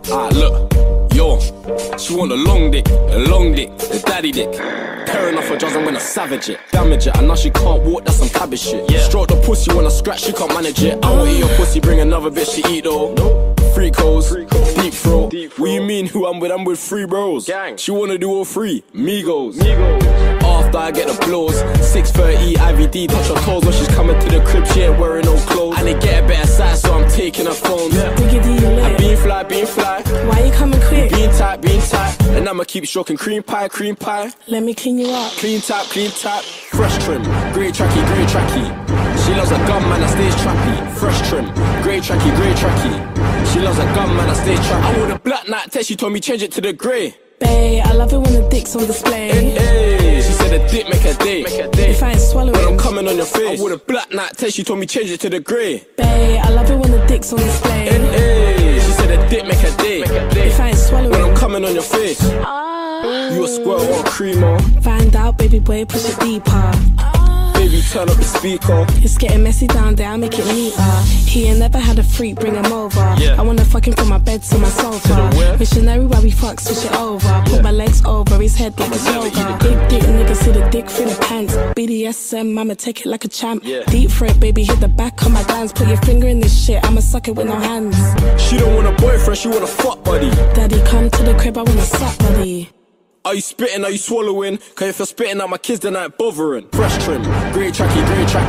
Look, yo, she want a long dick, the daddy dick. Tearing off her jaws, I'm gonna savage it, damage it. And now she can't walk, that's some cabbage shit. Stroke the pussy when I scratch, she can't manage it. I won't eat your pussy, bring another bitch to eat though. Free codes, deep throat. What you mean who I'm with? I'm with three bros. Gang. She wanna do all three, Migos. After I get the blows, 6:30 IVD, touch her toes when she's coming to the crib. She ain't wearing no clothes. And they get a better size, so I'm taking her phone. I'm being fly. Why you coming quick? Being tight. And I'ma keep stroking cream pie. Let me clean you up. Clean tap. Fresh trim, grey tracky. She loves a gun man that stays trappy. Fresh trim, grey tracky. She loves a gun man that stays trappy. I wore the black night test, she told me change it to the grey. Bae, I love it when the dick's on display. Hey, she said the dick make her day. If I ain't swallowing, when I'm coming on your face. I wore the black night test, she told me change it to the grey. Bae, I love it when the dick's on display. Hey, she said the dick make her day. If I ain't swallowing, when I'm coming on your face. You a squirt or a creamer? Find out, baby boy, push it deeper. Baby, turn up the speaker. It's getting messy down there, I'll make it neater. He ain't never had a freak, bring him over. I wanna fuck him from my bed to my sofa. Missionary while we fuck, switch it over. Put my legs over his head like a yoga. Big dick, nigga, see the dick through the pants. BDSM, I'ma take it like a champ. Deep throat, baby, hit the back of my dance. Put your finger in this shit, I'ma suck it with no hands. She don't want a boyfriend, she want a fuck buddy. Daddy, come to the crib, I wanna suck buddy. Are you spitting, are you swallowing? Cause if you're spitting at my kids, then I ain't bothering. Fresh trim, grey tracky.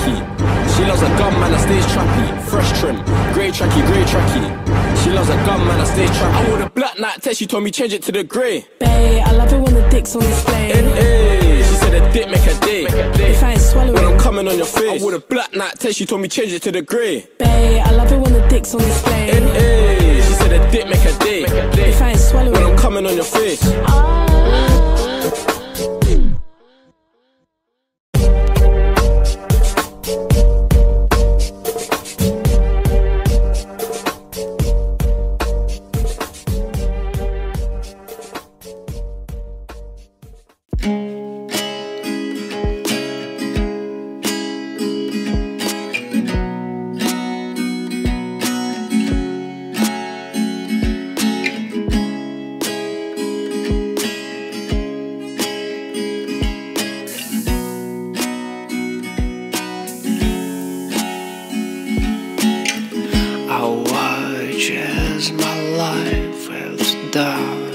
She loves a gun man that stays trappy. Fresh trim, grey tracky. She loves a gun man that stays trappy. I wore the black night test, she told me change it to the grey. Bae, I love it when the dick's on display. Hey, she said the dick make her day. If I ain't swallowing, when I'm coming on your face. I wore the black night test, she told me change it to the grey. Bae, I love it when the dick's on display. Hey, she said the dick make her day. If I ain't swallowing, when I'm coming on your face. I watch as my life has died.